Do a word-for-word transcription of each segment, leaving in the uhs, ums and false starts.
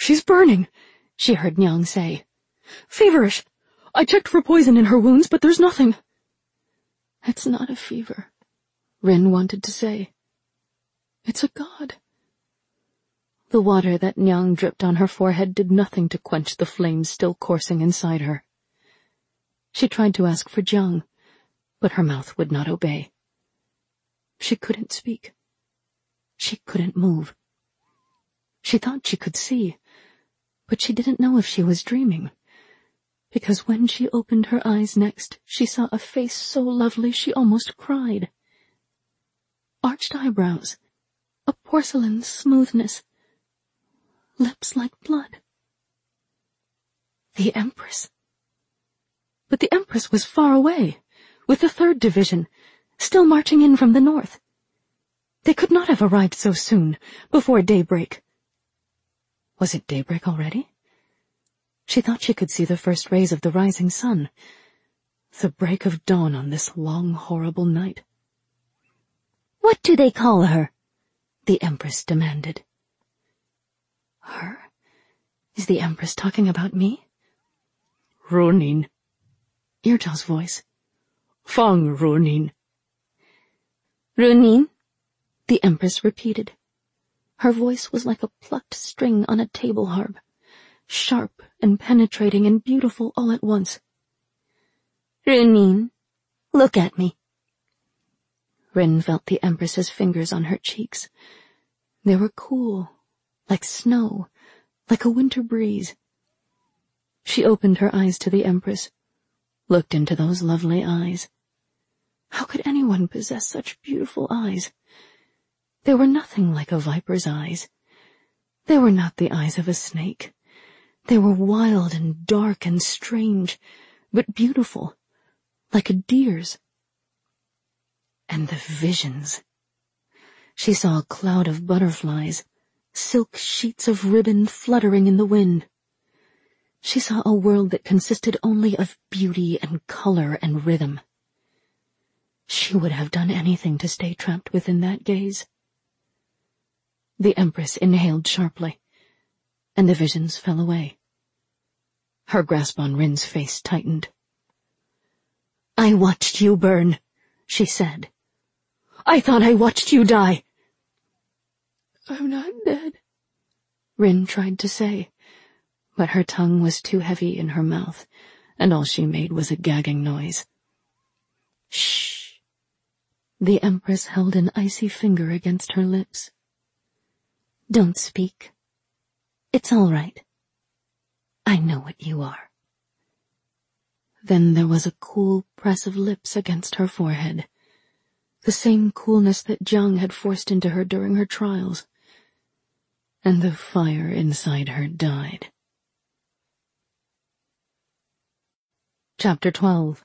"She's burning," she heard Nyang say. "Feverish. I checked for poison in her wounds, but there's nothing." "It's not a fever," Rin wanted to say. "It's a god." The water that Nyang dripped on her forehead did nothing to quench the flames still coursing inside her. She tried to ask for Jiang, but her mouth would not obey. She couldn't speak. She couldn't move. She thought she could see, but she didn't know if she was dreaming, because when she opened her eyes next, she saw a face so lovely she almost cried. Arched eyebrows, a porcelain smoothness, lips like blood. The Empress. But the Empress was far away, with the third division, still marching in from the north. They could not have arrived so soon, before daybreak. Was it daybreak already? She thought she could see the first rays of the rising sun, the break of dawn on this long, horrible night. "What do they call her?" the Empress demanded. Her? Is the Empress talking about me? "Ronin," Irja's voice. "Fang Ronin." "Ronin?" the Empress repeated. Her voice was like a plucked string on a table harp, sharp and penetrating and beautiful all at once. "Ronin, look at me." Rin felt the Empress's fingers on her cheeks. They were cool, like snow, like a winter breeze. She opened her eyes to the Empress, looked into those lovely eyes. How could anyone possess such beautiful eyes? They were nothing like a viper's eyes. They were not the eyes of a snake. They were wild and dark and strange, but beautiful, like a deer's. And the visions. She saw a cloud of butterflies, silk sheets of ribbon fluttering in the wind. She saw a world that consisted only of beauty and color and rhythm. She would have done anything to stay trapped within that gaze. The Empress inhaled sharply, and the visions fell away. Her grasp on Rin's face tightened. "I watched you burn," she said. "I thought I watched you die." "I'm not dead," Rin tried to say, but her tongue was too heavy in her mouth, and all she made was a gagging noise. "Shh." The Empress held an icy finger against her lips. "Don't speak. It's all right. I know what you are." Then there was a cool press of lips against her forehead, the same coolness that Jiang had forced into her during her trials, and the fire inside her died. Chapter twelve.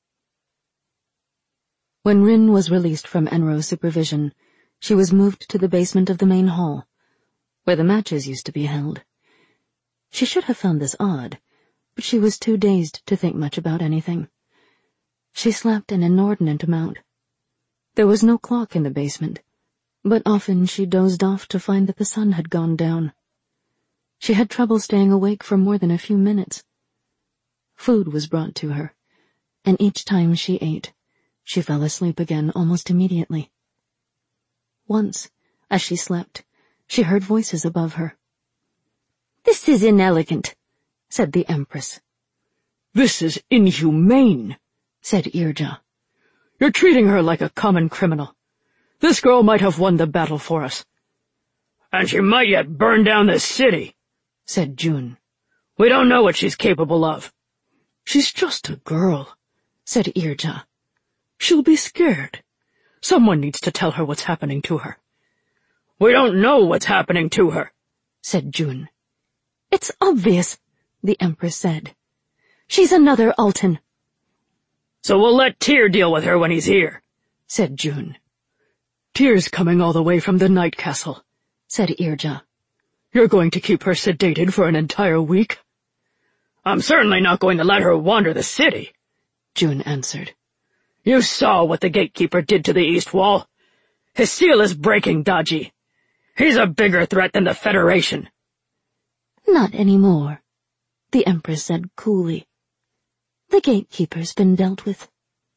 When Rin was released from Enro's supervision, she was moved to the basement of the main hall, where the matches used to be held. She should have found this odd, but she was too dazed to think much about anything. She slept an inordinate amount. There was no clock in the basement, but often she dozed off to find that the sun had gone down. She had trouble staying awake for more than a few minutes. Food was brought to her, and each time she ate, she fell asleep again almost immediately. Once, as she slept, she heard voices above her. "This is inelegant," said the Empress. "This is inhumane," said Irja. "You're treating her like a common criminal. This girl might have won the battle for us." "And she might yet burn down this city," said Jun. "We don't know what she's capable of." "She's just a girl," said Irja. "She'll be scared. Someone needs to tell her what's happening to her." "We don't know what's happening to her," said Jun. "It's obvious," the Empress said. "She's another Altan." "So we'll let Tyr deal with her when he's here," said Jun. "Tyr's coming all the way from the Night Castle," said Irja. "You're going to keep her sedated for an entire week?" "I'm certainly not going to let her wander the city," Jun answered. "You saw what the gatekeeper did to the East Wall. His seal is breaking, Daji. He's a bigger threat than the Federation." Not anymore, the Empress said coolly. The gatekeeper's been dealt with.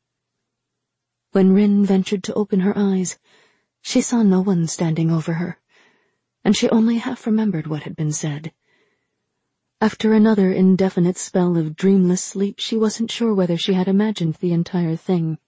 When Rin ventured to open her eyes, she saw no one standing over her, and she only half remembered what had been said. After another indefinite spell of dreamless sleep, she wasn't sure whether she had imagined the entire thing.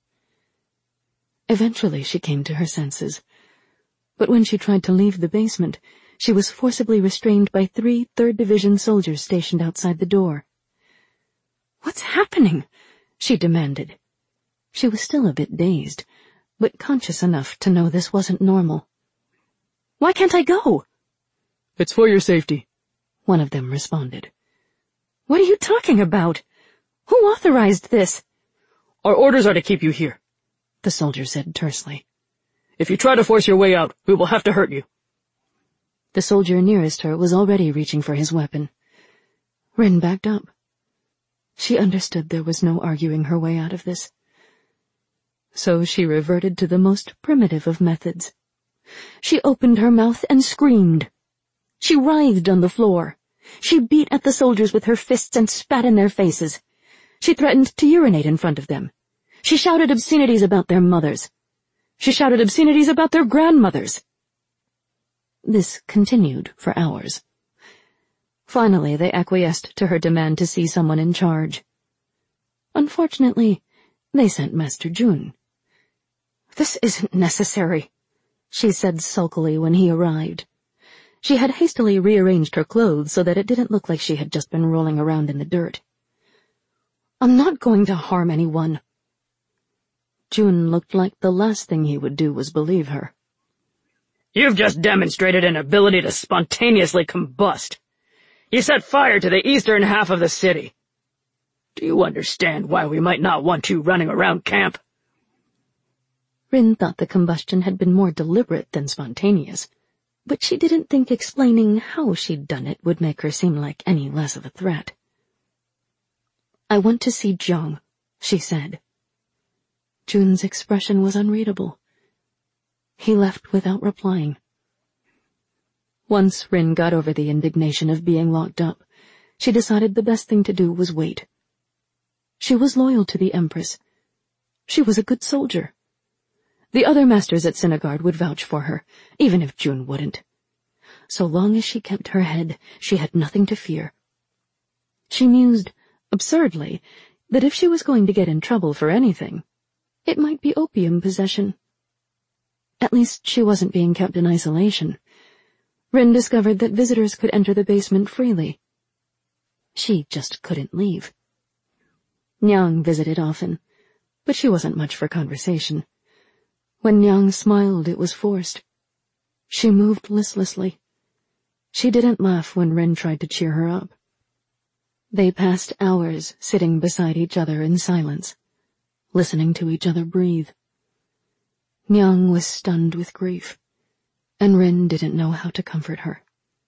Eventually she came to her senses, but when she tried to leave the basement, she was forcibly restrained by three third Division soldiers stationed outside the door. "What's happening?" she demanded. She was still a bit dazed, but conscious enough to know this wasn't normal. "Why can't I go?" "It's for your safety," one of them responded. "What are you talking about? Who authorized this?" "Our orders are to keep you here," the soldier said tersely. "If you try to force your way out, we will have to hurt you." The soldier nearest her was already reaching for his weapon. Rin backed up. She understood there was no arguing her way out of this. So she reverted to the most primitive of methods. She opened her mouth and screamed. She writhed on the floor. She beat at the soldiers with her fists and spat in their faces. She threatened to urinate in front of them. She shouted obscenities about their mothers. She shouted obscenities about their grandmothers. This continued for hours. Finally, they acquiesced to her demand to see someone in charge. Unfortunately, they sent Master Jun. "This isn't necessary," she said sulkily when he arrived. She had hastily rearranged her clothes so that it didn't look like she had just been rolling around in the dirt. "I'm not going to harm anyone." Jun looked like the last thing he would do was believe her. "You've just demonstrated an ability to spontaneously combust. You set fire to the eastern half of the city. Do you understand why we might not want you running around camp?" Rin thought the combustion had been more deliberate than spontaneous, but she didn't think explaining how she'd done it would make her seem like any less of a threat. "I want to see Jiang," she said. Jun's expression was unreadable. He left without replying. Once Rin got over the indignation of being locked up, she decided the best thing to do was wait. She was loyal to the Empress. She was a good soldier. The other masters at Sinigard would vouch for her, even if Jun wouldn't. So long as she kept her head, she had nothing to fear. She mused, absurdly, that if she was going to get in trouble for anything, it might be opium possession. At least she wasn't being kept in isolation. Rin discovered that visitors could enter the basement freely. She just couldn't leave. Nyang visited often, but she wasn't much for conversation. When Nyang smiled, it was forced. She moved listlessly. She didn't laugh when Rin tried to cheer her up. They passed hours sitting beside each other in silence, listening to each other breathe. Nyang was stunned with grief, and Rin didn't know how to comfort her.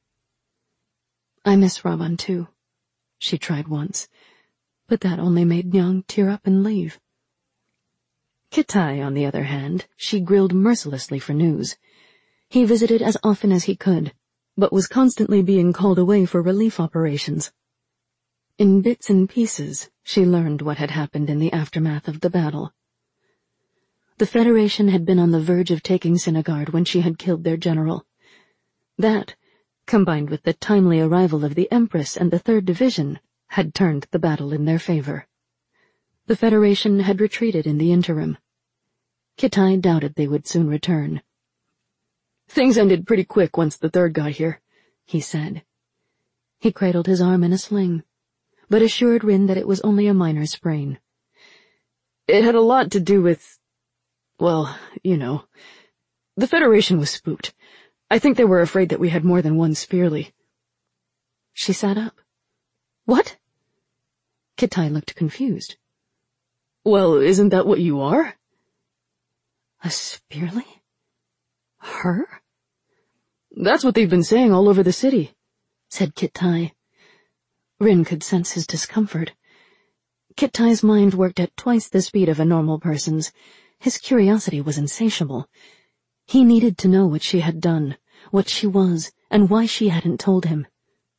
"I miss Ravan too," she tried once, but that only made Nyang tear up and leave. Kitai, on the other hand, she grilled mercilessly for news. He visited as often as he could, but was constantly being called away for relief operations. In bits and pieces, she learned what had happened in the aftermath of the battle. The Federation had been on the verge of taking Sinigard when she had killed their general. That, combined with the timely arrival of the Empress and the Third Division, had turned the battle in their favor. The Federation had retreated in the interim. Kitai doubted they would soon return. "Things ended pretty quick once the Third got here," he said. He cradled his arm in a sling, but assured Rin that it was only a minor sprain. "It had a lot to do with, well, you know. The Federation was spooked. I think they were afraid that we had more than one Spearly." She sat up. "What?" Kitai looked confused. "Well, isn't that what you are?" "A Spearly? Her?" "That's what they've been saying all over the city," said Kitai. Rin could sense his discomfort. Kitai's mind worked at twice the speed of a normal person's. His curiosity was insatiable. He needed to know what she had done, what she was, and why she hadn't told him.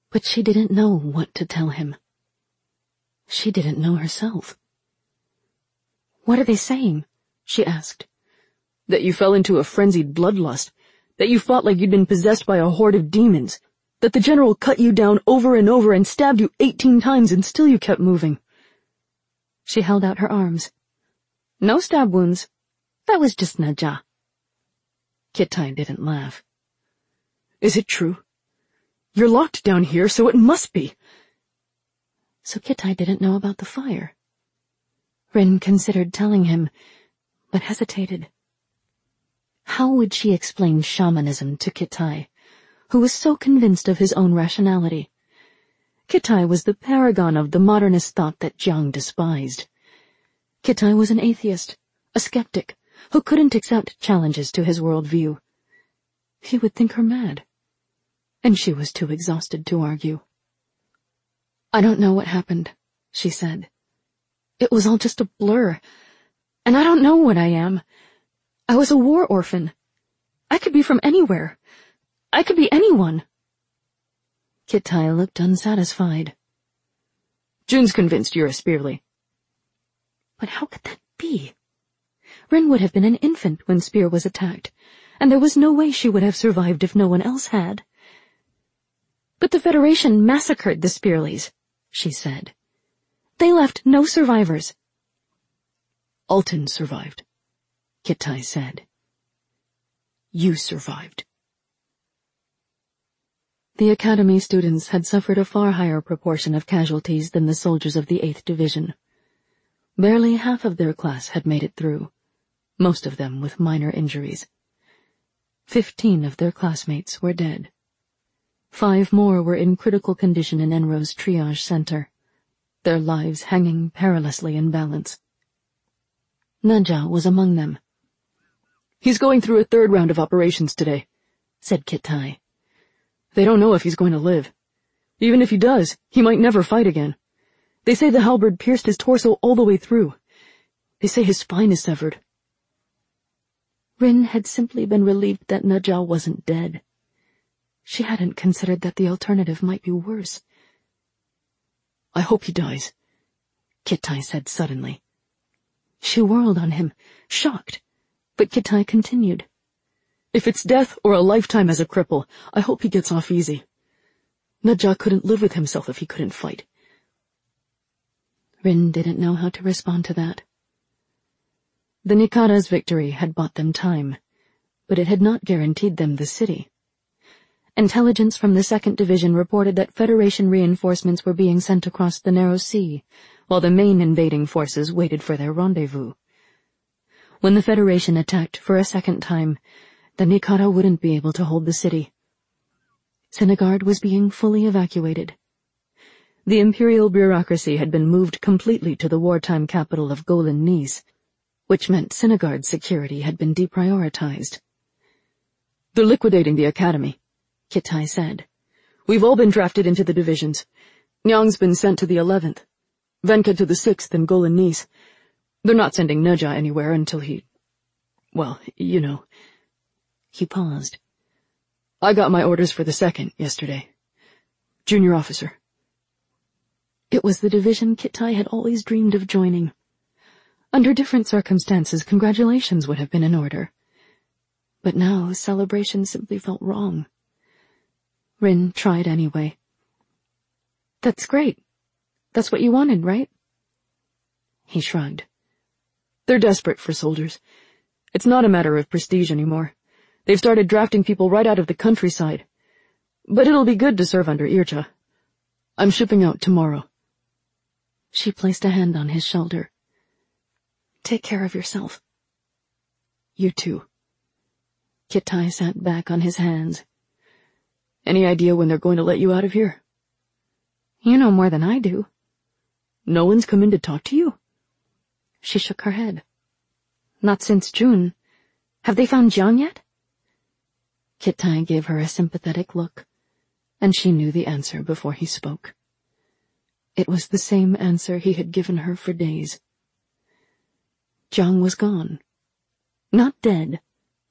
But she didn't know what to tell him. She didn't know herself. "What are they saying?" she asked. "That you fell into a frenzied bloodlust, that you fought like you'd been possessed by a horde of demons, that the general cut you down over and over and stabbed you eighteen times and still you kept moving." She held out her arms. "No stab wounds. That was just Nadja." Kitai didn't laugh. "Is it true? You're locked down here, so it must be." So Kitai didn't know about the fire. Rin considered telling him, but hesitated. How would she explain shamanism to Kitai, who was so convinced of his own rationality? Kitai was the paragon of the modernist thought that Jiang despised. Kitai was an atheist, a skeptic, who couldn't accept challenges to his worldview. He would think her mad, and she was too exhausted to argue. "I don't know what happened," she said. "It was all just a blur, and I don't know what I am. I was a war orphan. I could be from anywhere. I could be anyone." Kitai looked unsatisfied. "Jun's convinced you're a Spearly." But how could that be? Rin would have been an infant when Spear was attacked, and there was no way she would have survived if no one else had. "But the Federation massacred the Spearleys," she said. "They left no survivors." "Alton survived," Kitai said. "You survived." The Academy students had suffered a far higher proportion of casualties than the soldiers of the eighth Division. Barely half of their class had made it through, most of them with minor injuries. Fifteen of their classmates were dead. Five more were in critical condition in Enro's triage center, their lives hanging perilously in balance. Nadja was among them. "He's going through a third round of operations today," said Kitai. "They don't know if he's going to live. Even if he does, he might never fight again. They say the halberd pierced his torso all the way through. They say his spine is severed." Rin had simply been relieved that Nadja wasn't dead. She hadn't considered that the alternative might be worse. "I hope he dies," Kitai said suddenly. She whirled on him, shocked, but Kitai continued. "If it's death or a lifetime as a cripple, I hope he gets off easy. Nadja couldn't live with himself if he couldn't fight." Rin didn't know how to respond to that. The Nikada's victory had bought them time, but it had not guaranteed them the city. Intelligence from the Second Division reported that Federation reinforcements were being sent across the Narrow Sea, while the main invading forces waited for their rendezvous. When the Federation attacked for a second time, the Nikada wouldn't be able to hold the city. Senegard was being fully evacuated. The imperial bureaucracy had been moved completely to the wartime capital of Golan Nis, which meant Senegard's security had been deprioritized. "They're liquidating the academy," Kitai said. "We've all been drafted into the divisions. Nyang's been sent to the eleventh, Venka to the sixth in Golan Nis. They're not sending Nadja anywhere until he... well, you know." He paused. "I got my orders for the second yesterday. Junior officer." It was the division Kitai had always dreamed of joining. Under different circumstances, congratulations would have been in order. But now, celebration simply felt wrong. Rin tried anyway. "That's great. That's what you wanted, right?" He shrugged. "They're desperate for soldiers. It's not a matter of prestige anymore. They've started drafting people right out of the countryside. But it'll be good to serve under Ircha. I'm shipping out tomorrow." She placed a hand on his shoulder. "Take care of yourself." "You too." Kitai sat back on his hands. "Any idea when they're going to let you out of here?" "You know more than I do." "No one's come in to talk to you?" She shook her head. "Not since June. Have they found Jiang yet?" Kitai gave her a sympathetic look, and she knew the answer before he spoke. It was the same answer he had given her for days. Jiang was gone. Not dead.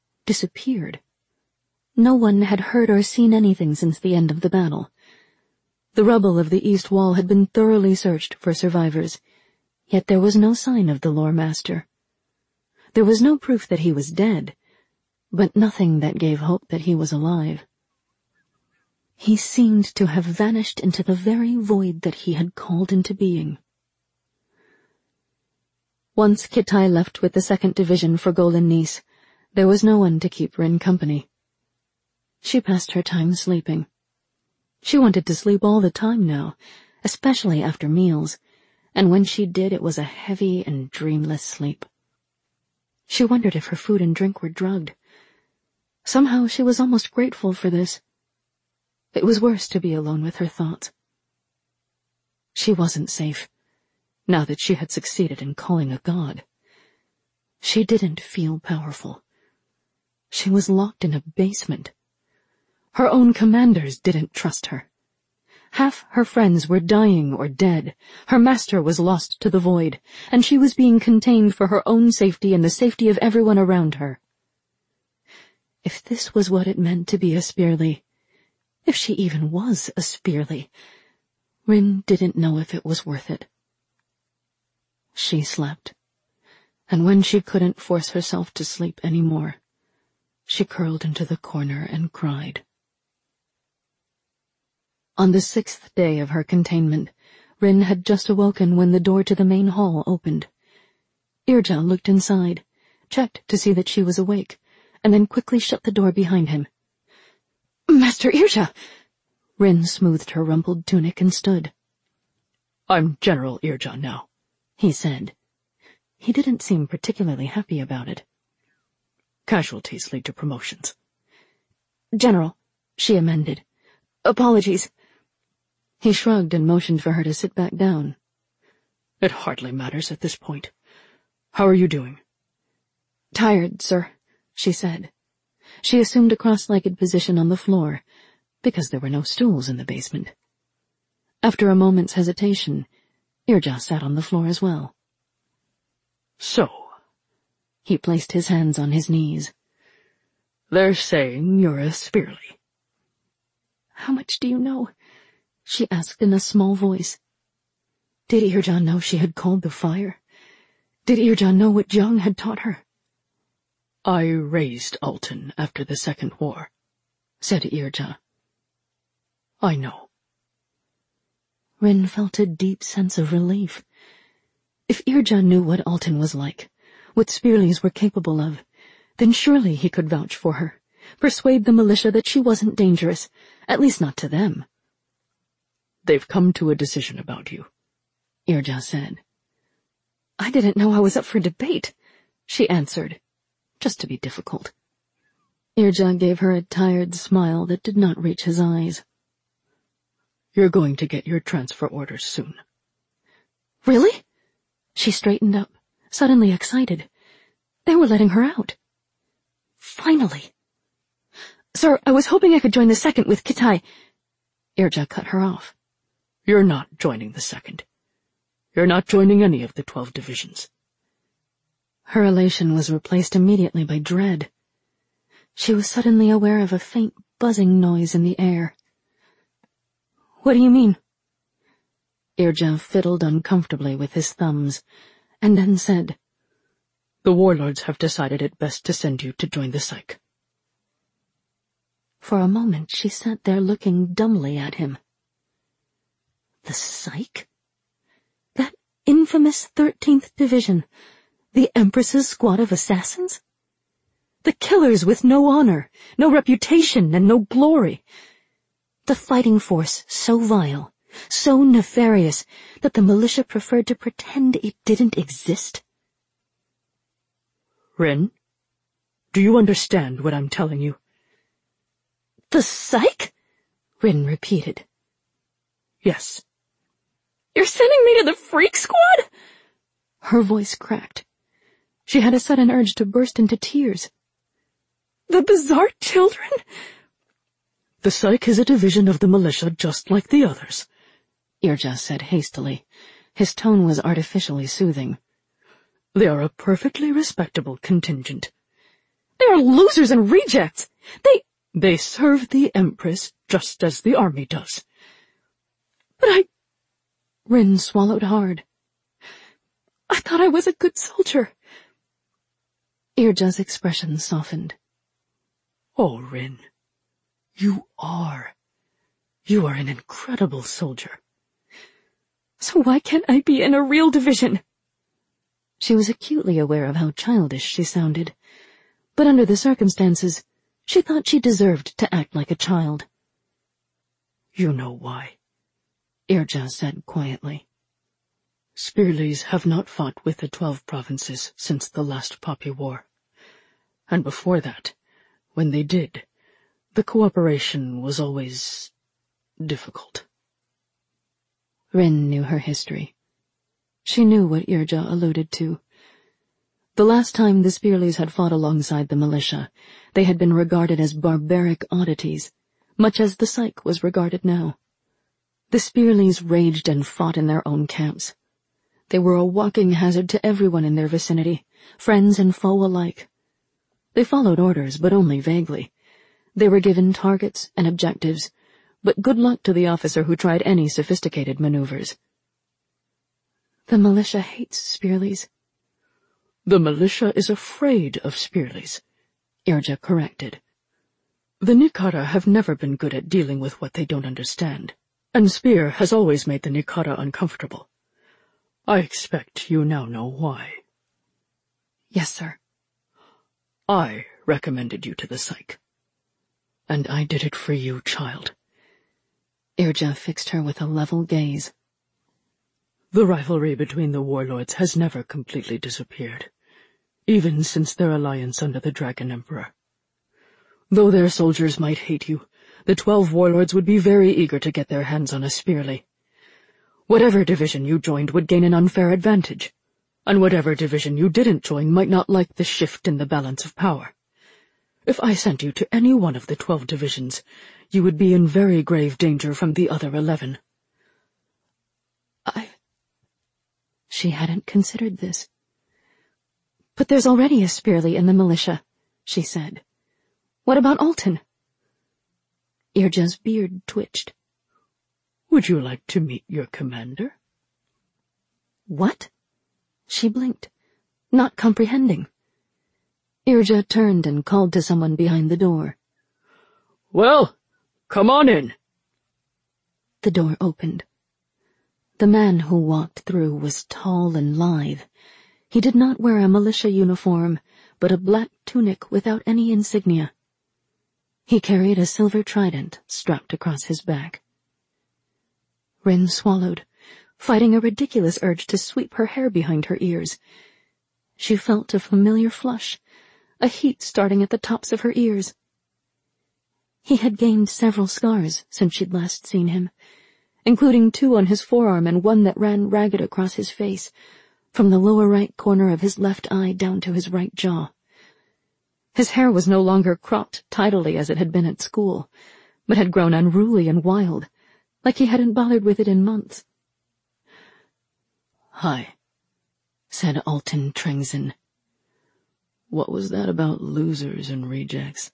Disappeared. No one had heard or seen anything since the end of the battle. The rubble of the east wall had been thoroughly searched for survivors, yet there was no sign of the lore master. There was no proof that he was dead, but nothing that gave hope that he was alive. He seemed to have vanished into the very void that he had called into being. Once Kitai left with the second division for Golden Nice, there was no one to keep Rin company. She passed her time sleeping. She wanted to sleep all the time now, especially after meals, and when she did it was a heavy and dreamless sleep. She wondered if her food and drink were drugged. Somehow she was almost grateful for this. It was worse to be alone with her thoughts. She wasn't safe, now that she had succeeded in calling a god. She didn't feel powerful. She was locked in a basement. Her own commanders didn't trust her. Half her friends were dying or dead, her master was lost to the void, and she was being contained for her own safety and the safety of everyone around her. If this was what it meant to be a Spearly, if she even was a Spearly, Rin didn't know if it was worth it. She slept, and when she couldn't force herself to sleep any more, she curled into the corner and cried. On the sixth day of her containment, Rin had just awoken when the door to the main hall opened. Irja looked inside, checked to see that she was awake, and then quickly shut the door behind him. "Master Irja!" Rin smoothed her rumpled tunic and stood. "I'm General Irja now," he said. He didn't seem particularly happy about it. "Casualties lead to promotions." "General," she amended. "Apologies." He shrugged and motioned for her to sit back down. "It hardly matters at this point. How are you doing?" "Tired, sir," she said. She assumed a cross-legged position on the floor, because there were no stools in the basement. After a moment's hesitation, Irja sat on the floor as well. "So," he placed his hands on his knees. "They're saying you're a Spearly." "How much do you know?" she asked in a small voice. Did Irja know she had called the fire? Did Irja know what Jiang had taught her? "I raised Alton after the Second War," said Irja. "I know." Rin felt a deep sense of relief. If Irja knew what Alton was like, what Spearleys were capable of, then surely he could vouch for her, persuade the militia that she wasn't dangerous, at least not to them. "They've come to a decision about you," Irja said. "I didn't know I was up for debate," she answered, just to be difficult. Irja gave her a tired smile that did not reach his eyes. "You're going to get your transfer orders soon." "Really?" She straightened up, suddenly excited. They were letting her out. Finally. "Sir, I was hoping I could join the second with Kitai." Irja cut her off. "You're not joining the second. You're not joining any of the twelve divisions." Her elation was replaced immediately by dread. She was suddenly aware of a faint buzzing noise in the air. "What do you mean?" Irja fiddled uncomfortably with his thumbs, and then said, "The warlords have decided it best to send you to join the Psych." For a moment she sat there looking dumbly at him. The Psych? That infamous thirteenth Division, the Empress's squad of assassins? The killers with no honor, no reputation, and no glory. The fighting force so vile, so nefarious, that the militia preferred to pretend it didn't exist. "Rin, do you understand what I'm telling you?" "The Psych?" Rin repeated. "Yes." "You're sending me to the Freak Squad?" Her voice cracked. She had a sudden urge to burst into tears. "The bizarre children?" "The Psych is a division of the militia just like the others," Irja said hastily. His tone was artificially soothing. "They are a perfectly respectable contingent." "They are losers and rejects! They—" "They serve the Empress just as the army does." But I... Rin swallowed hard. I thought I was a good soldier. Irja's expression softened. Oh, Rin, you are. You are an incredible soldier. So why can't I be in a real division? She was acutely aware of how childish she sounded, but under the circumstances, she thought she deserved to act like a child. You know why, Irja said quietly. Spearleys have not fought with the Twelve Provinces since the last Poppy War. And before that, when they did, the cooperation was always difficult. Rin knew her history. She knew what Irja alluded to. The last time the Spearleys had fought alongside the militia, they had been regarded as barbaric oddities, much as the Psyche was regarded now. The Spearleys raged and fought in their own camps. They were a walking hazard to everyone in their vicinity, friends and foe alike. They followed orders, but only vaguely. They were given targets and objectives, but good luck to the officer who tried any sophisticated maneuvers. The militia hates Spearleys. The militia is afraid of Spearleys, Irja corrected. The Nikara have never been good at dealing with what they don't understand, and Spear has always made the Nikara uncomfortable. I expect you now know why. Yes, sir. I recommended you to the Psyche. And I did it for you, child. Irja fixed her with a level gaze. The rivalry between the warlords has never completely disappeared, even since their alliance under the Dragon Emperor. Though their soldiers might hate you, the twelve warlords would be very eager to get their hands on a Spearley. Whatever division you joined would gain an unfair advantage, and whatever division you didn't join might not like the shift in the balance of power. If I sent you to any one of the twelve divisions, you would be in very grave danger from the other eleven. I... She hadn't considered this. But there's already a Spearley in the militia, she said. What about Alton? Irja's beard twitched. Would you like to meet your commander? What? She blinked, not comprehending. Irja turned and called to someone behind the door. Well, come on in. The door opened. The man who walked through was tall and lithe. He did not wear a militia uniform, but a black tunic without any insignia. He carried a silver trident strapped across his back. Rin swallowed, fighting a ridiculous urge to sweep her hair behind her ears. She felt a familiar flush, a heat starting at the tops of her ears. He had gained several scars since she'd last seen him, including two on his forearm and one that ran ragged across his face, from the lower right corner of his left eye down to his right jaw. His hair was no longer cropped tidily as it had been at school, but had grown unruly and wild, like he hadn't bothered with it in months. Hi, said Alton Trengzen. What was that about losers and rejects?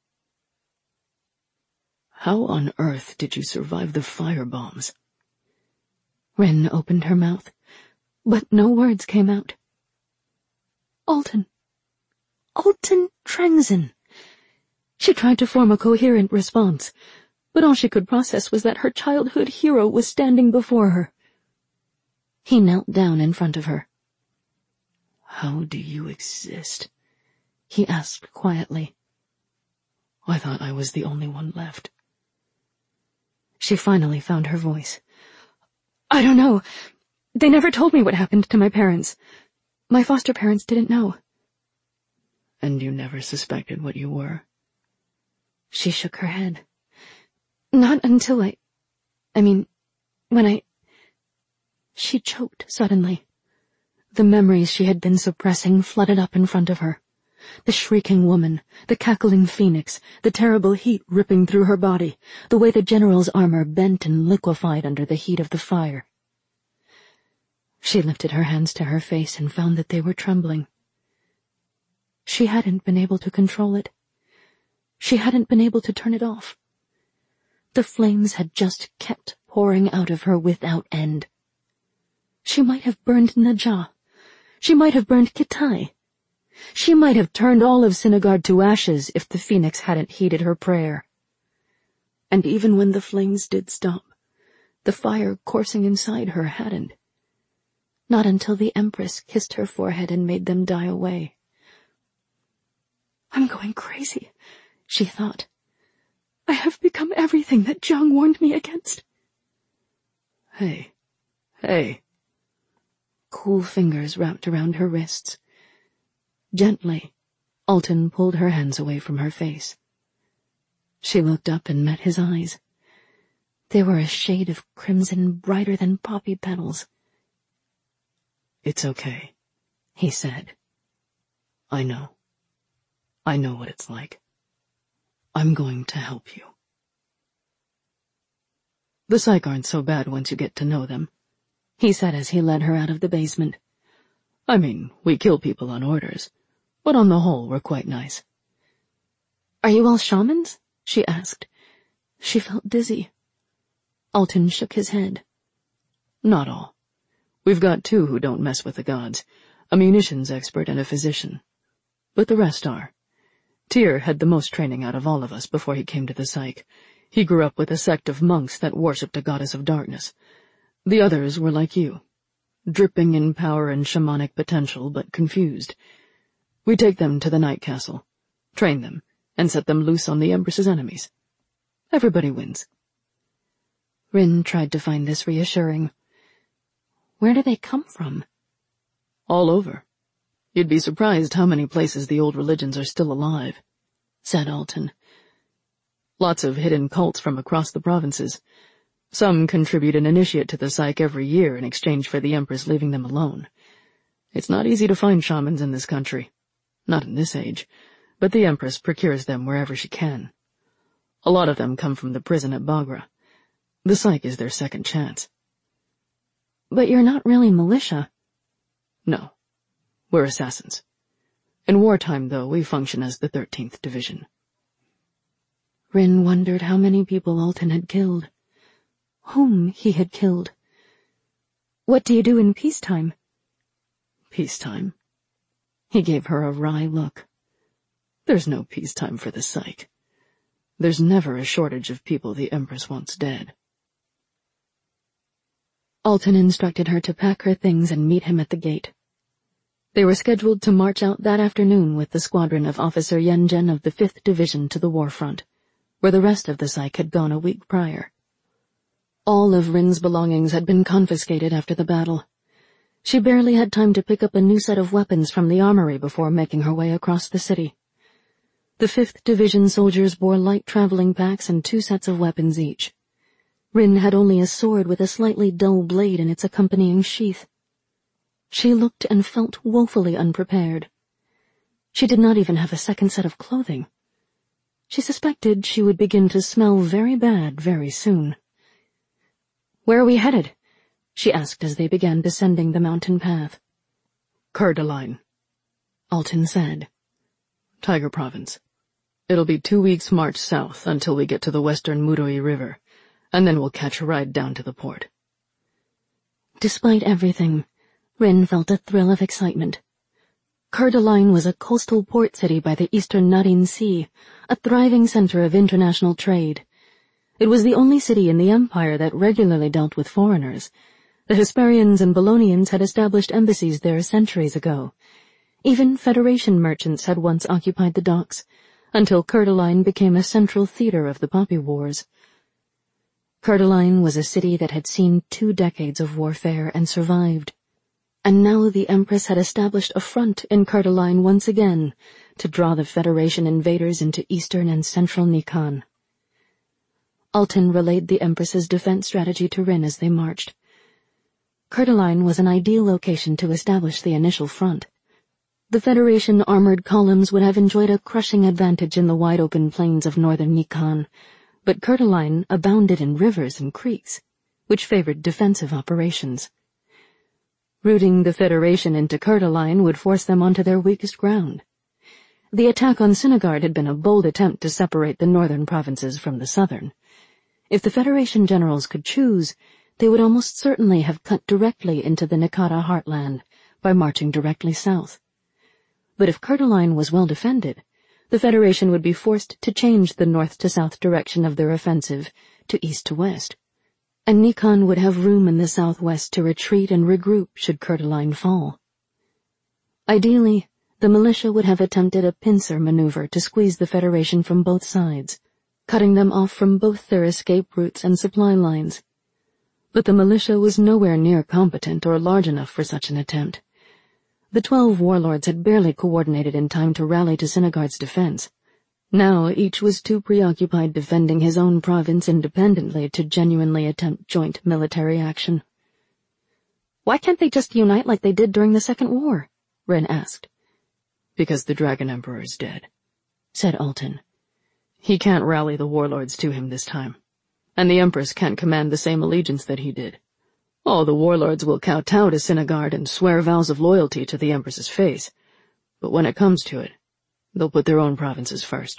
How on earth did you survive the firebombs? Rin opened her mouth, but no words came out. Alton. Alton Trengzen. She tried to form a coherent response, but all she could process was that her childhood hero was standing before her. He knelt down in front of her. How do you exist? He asked quietly. I thought I was the only one left. She finally found her voice. I don't know. They never told me what happened to my parents. My foster parents didn't know. And you never suspected what you were? She shook her head. Not until I... I mean, when I... She choked suddenly. The memories she had been suppressing flooded up in front of her. The shrieking woman, the cackling phoenix, the terrible heat ripping through her body, the way the general's armor bent and liquefied under the heat of the fire. She lifted her hands to her face and found that they were trembling. She hadn't been able to control it. She hadn't been able to turn it off. The flames had just kept pouring out of her without end. She might have burned Najah. She might have burned Kitai. She might have turned all of Sinigard to ashes if the phoenix hadn't heeded her prayer. And even when the flames did stop, the fire coursing inside her hadn't. Not until the Empress kissed her forehead and made them die away. I'm going crazy, she thought. I have become everything that Jiang warned me against. Hey, hey. Cool fingers wrapped around her wrists. Gently, Alton pulled her hands away from her face. She looked up and met his eyes. They were a shade of crimson brighter than poppy petals. It's okay, he said. I know. I know what it's like. I'm going to help you. The Psych aren't so bad once you get to know them, he said as he led her out of the basement. I mean, we kill people on orders, but on the whole we're quite nice. Are you all shamans? She asked. She felt dizzy. Alton shook his head. Not all. We've got two who don't mess with the gods, a munitions expert and a physician. But the rest are. Tyr had the most training out of all of us before he came to the Psych. He grew up with a sect of monks that worshipped a goddess of darkness. The others were like you, dripping in power and shamanic potential, but confused. We take them to the Night Castle, train them, and set them loose on the Empress's enemies. Everybody wins. Rin tried to find this reassuring. Where do they come from? All over. You'd be surprised how many places the old religions are still alive, said Alton. Lots of hidden cults from across the provinces. Some contribute an initiate to the Psych every year in exchange for the Empress leaving them alone. It's not easy to find shamans in this country. Not in this age, but the Empress procures them wherever she can. A lot of them come from the prison at Baghra. The Psych is their second chance. But you're not really militia. No. We're assassins. In wartime, though, we function as the thirteenth Division. Rin wondered how many people Alton had killed. Whom he had killed. What do you do in peacetime? Peacetime? He gave her a wry look. There's no peacetime for the Psych. There's never a shortage of people the Empress wants dead. Alton instructed her to pack her things and meet him at the gate. They were scheduled to march out that afternoon with the squadron of Officer Yen-Jen of the fifth Division to the war front, where the rest of the Psych had gone a week prior. All of Rin's belongings had been confiscated after the battle. She barely had time to pick up a new set of weapons from the armory before making her way across the city. The fifth Division soldiers bore light traveling packs and two sets of weapons each. Rin had only a sword with a slightly dull blade in its accompanying sheath. She looked and felt woefully unprepared. She did not even have a second set of clothing. She suspected she would begin to smell very bad very soon. "Where are we headed?" she asked as they began descending the mountain path. Kurdaline, Alton said. Tiger Province. It'll be two weeks' march south until we get to the western Mudoi River, and then we'll catch a ride down to the port. Despite everything, Rin felt a thrill of excitement. Kurdaline was a coastal port city by the eastern Narin Sea, a thriving center of international trade. It was the only city in the empire that regularly dealt with foreigners. The Hesperians and Bolonians had established embassies there centuries ago. Even Federation merchants had once occupied the docks, until Kurdaline became a central theater of the Poppy Wars. Kurdaline was a city that had seen two decades of warfare and survived. And now the Empress had established a front in Kurdaline once again to draw the Federation invaders into eastern and central Nikan. Alton relayed the Empress's defense strategy to Rin as they marched. Kurdaline was an ideal location to establish the initial front. The Federation armored columns would have enjoyed a crushing advantage in the wide-open plains of northern Nikan, but Kurdaline abounded in rivers and creeks, which favored defensive operations. Routing the Federation into Kurdaline would force them onto their weakest ground. The attack on Sinigard had been a bold attempt to separate the northern provinces from the southern. If the Federation generals could choose, they would almost certainly have cut directly into the Nikata heartland by marching directly south. But if Coeur d'Alene was well defended, the Federation would be forced to change the north-to-south direction of their offensive to east-to-west, and Nikon would have room in the southwest to retreat and regroup should Coeur d'Alene fall. Ideally, the militia would have attempted a pincer maneuver to squeeze the Federation from both sides, cutting them off from both their escape routes and supply lines. But the militia was nowhere near competent or large enough for such an attempt. The twelve warlords had barely coordinated in time to rally to Sinegard's defense. Now each was too preoccupied defending his own province independently to genuinely attempt joint military action. "Why can't they just unite like they did during the Second War?" Ren asked. "Because the Dragon Emperor is dead," said Alton. "He can't rally the warlords to him this time, and the Empress can't command the same allegiance that he did. All the warlords will kowtow to Sinegard and swear vows of loyalty to the Empress's face, but when it comes to it, they'll put their own provinces first."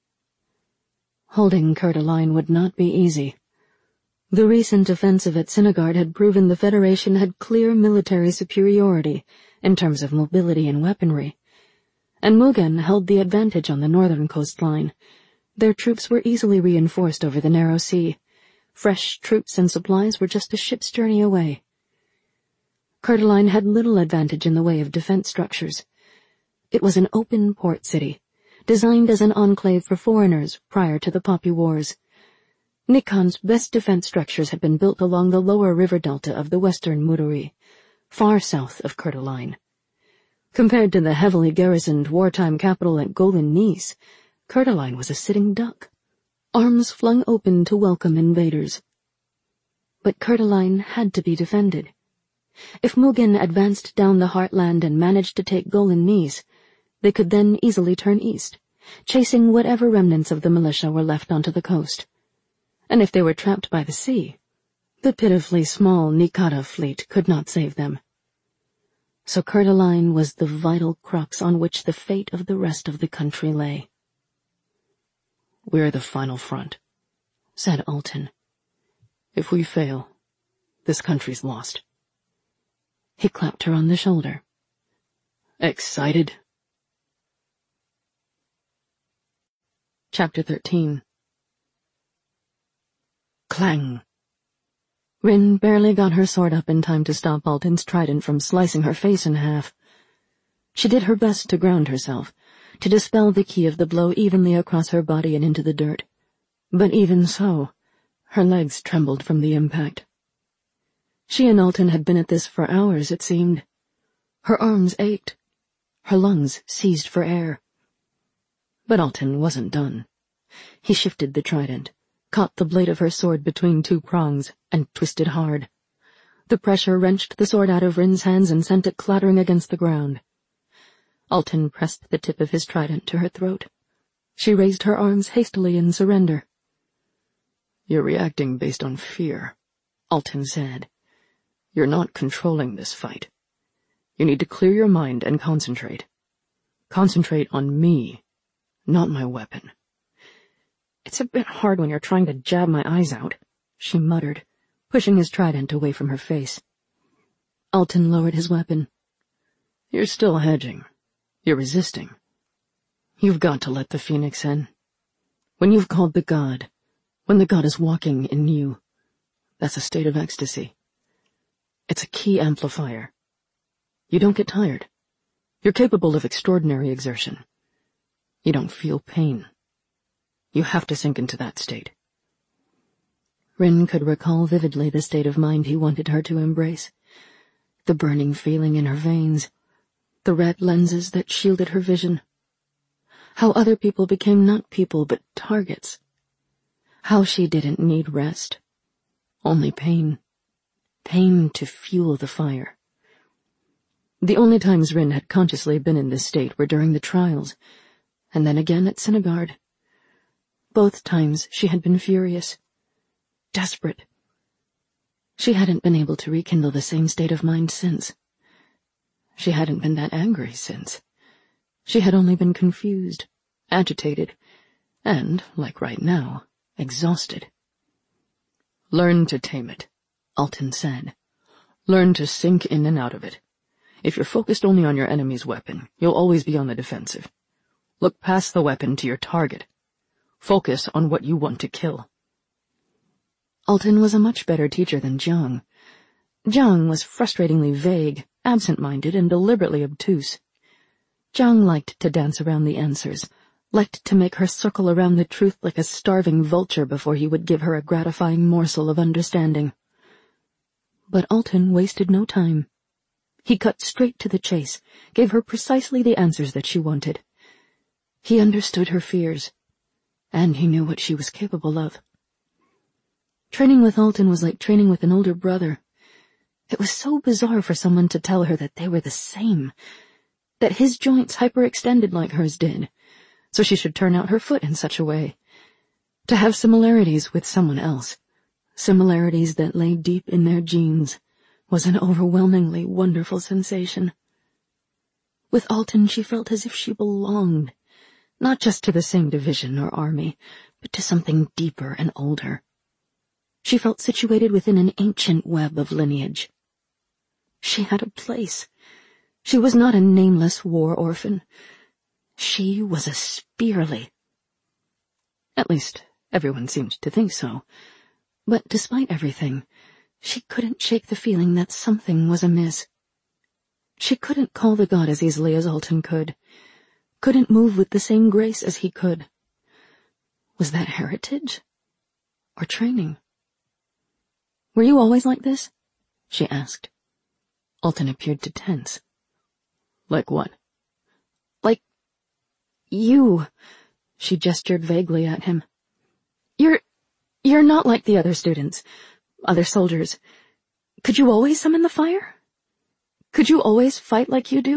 Holding Coeur d'Alene would not be easy. The recent offensive at Sinegard had proven the Federation had clear military superiority in terms of mobility and weaponry, and Mugen held the advantage on the northern coastline. Their troops were easily reinforced over the narrow sea. Fresh troops and supplies were just a ship's journey away. Coeur d'Alene had little advantage in the way of defense structures. It was an open port city, designed as an enclave for foreigners prior to the Poppy Wars. Nikon's best defense structures had been built along the lower river delta of the western Mururi, far south of Coeur d'Alene. Compared to the heavily garrisoned wartime capital at Golden Nice, Coeur d'Alene was a sitting duck, arms flung open to welcome invaders. But Coeur d'Alene had to be defended. If Mugen advanced down the heartland and managed to take Golden Nice, they could then easily turn east, chasing whatever remnants of the militia were left onto the coast. And if they were trapped by the sea, the pitifully small Nikata fleet could not save them. So Coeur d'Alene was the vital crux on which the fate of the rest of the country lay. "We're the final front," said Alton. "If we fail, this country's lost." He clapped her on the shoulder. "Excited?" Chapter thirteen. Clang! Rin barely got her sword up in time to stop Alton's trident from slicing her face in half. She did her best to ground herself, to dispel the ki of the blow evenly across her body and into the dirt. But even so, her legs trembled from the impact. She and Alton had been at this for hours, it seemed. Her arms ached. Her lungs seized for air. But Alton wasn't done. He shifted the trident, caught the blade of her sword between two prongs, and twisted hard. The pressure wrenched the sword out of Rin's hands and sent it clattering against the ground. Alton pressed the tip of his trident to her throat. She raised her arms hastily in surrender. "You're reacting based on fear," Alton said. "You're not controlling this fight. You need to clear your mind and concentrate. Concentrate on me, not my weapon." "It's a bit hard when you're trying to jab my eyes out," she muttered, pushing his trident away from her face. Alton lowered his weapon. "You're still hedging. You're resisting. You've got to let the Phoenix in. When you've called the god, when the god is walking in you, that's a state of ecstasy. It's a key amplifier. You don't get tired. You're capable of extraordinary exertion. You don't feel pain. You have to sink into that state." Rin could recall vividly the state of mind he wanted her to embrace. The burning feeling in her veins, the red lenses that shielded her vision. How other people became not people but targets. How she didn't need rest. Only pain. Pain to fuel the fire. The only times Rin had consciously been in this state were during the trials, and then again at Sinegard. Both times she had been furious. Desperate. She hadn't been able to rekindle the same state of mind since. She hadn't been that angry since. She had only been confused, agitated, and, like right now, exhausted. Learn to tame it, Alton said. Learn to sink in and out of it. If you're focused only on your enemy's weapon, you'll always be on the defensive. Look past the weapon to your target. Focus on what you want to kill. Alton was a much better teacher than Jiang. Jiang was frustratingly vague, absent-minded, and deliberately obtuse. Jiang liked to dance around the answers, liked to make her circle around the truth like a starving vulture before he would give her a gratifying morsel of understanding. But Alton wasted no time. He cut straight to the chase, gave her precisely the answers that she wanted. He understood her fears, and he knew what she was capable of. Training with Alton was like training with an older brother. It was so bizarre for someone to tell her that they were the same, that his joints hyperextended like hers did, so she should turn out her foot in such a way. To have similarities with someone else, similarities that lay deep in their genes, was an overwhelmingly wonderful sensation. With Alton she felt as if she belonged, not just to the same division or army, but to something deeper and older. She felt situated within an ancient web of lineage. She had a place. She was not a nameless war orphan. She was a Spearley. At least, everyone seemed to think so. But despite everything, she couldn't shake the feeling that something was amiss. She couldn't call the god as easily as Alton could, couldn't move with the same grace as he could. Was that heritage? Or training? "Were you always like this?" she asked. Alton appeared to tense. "Like what?" "Like you," she gestured vaguely at him. You're, you're not like the other students, other soldiers. Could you always summon the fire? Could you always fight like you do?"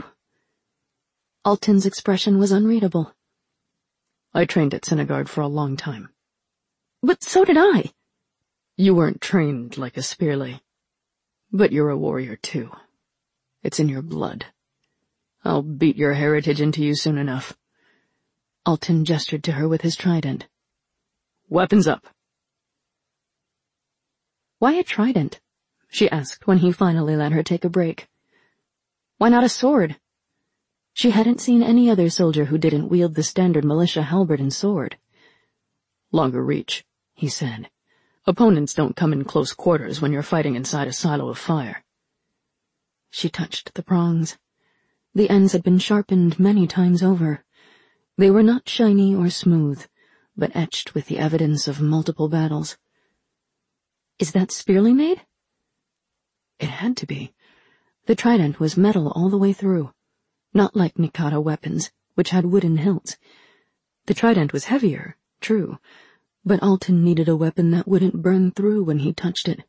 Alton's expression was unreadable. "I trained at Senegard for a long time." "But so did I." "You weren't trained like a Spearley. But you're a warrior, too. It's in your blood. I'll beat your heritage into you soon enough." Alton gestured to her with his trident. "Weapons up." "Why a trident?" she asked when he finally let her take a break. "Why not a sword?" She hadn't seen any other soldier who didn't wield the standard militia halberd and sword. "Longer reach," he said. "Opponents don't come in close quarters when you're fighting inside a silo of fire." She touched the prongs. The ends had been sharpened many times over. They were not shiny or smooth, but etched with the evidence of multiple battles. "Is that Spearley made?" It had to be. The trident was metal all the way through, not like Nikata weapons, which had wooden hilts. The trident was heavier, true, but Alton needed a weapon that wouldn't burn through when he touched it.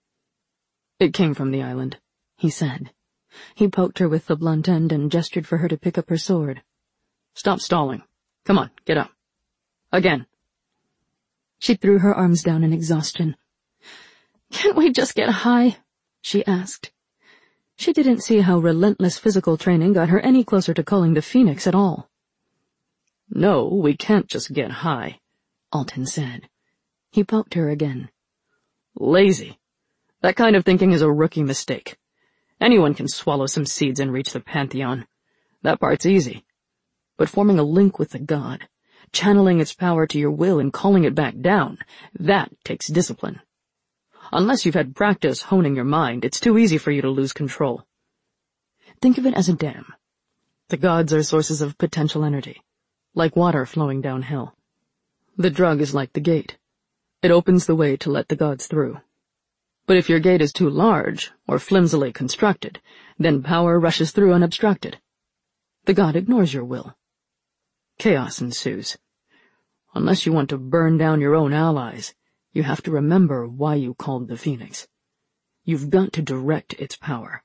"It came from the island," he said. He poked her with the blunt end and gestured for her to pick up her sword. "Stop stalling. Come on, get up. Again." She threw her arms down in exhaustion. "Can't we just get high?" she asked. She didn't see how relentless physical training got her any closer to calling the Phoenix at all. "No, we can't just get high," Alton said. He poked her again. "Lazy. That kind of thinking is a rookie mistake. Anyone can swallow some seeds and reach the Pantheon. That part's easy. But forming a link with the god, channeling its power to your will and calling it back down, that takes discipline. Unless you've had practice honing your mind, it's too easy for you to lose control. Think of it as a dam. The gods are sources of potential energy, like water flowing downhill. The drug is like the gate. It opens the way to let the gods through. But if your gate is too large, or flimsily constructed, then power rushes through unobstructed. The god ignores your will. Chaos ensues. Unless you want to burn down your own allies, you have to remember why you called the Phoenix. You've got to direct its power."